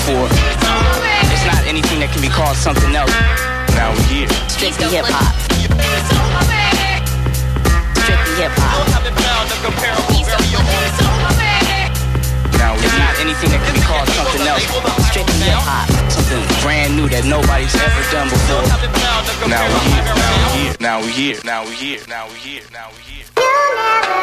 before. It's not anything that can be called something else. Now we're here. Strictly hip hop. Strictly hip hop. Now it's not anything that can be called something else. Strictly hip hop. Something brand new that nobody's ever done before. Now we're here. Now we're here. Now we're here. Now we're here. Now we're here. Now we're here.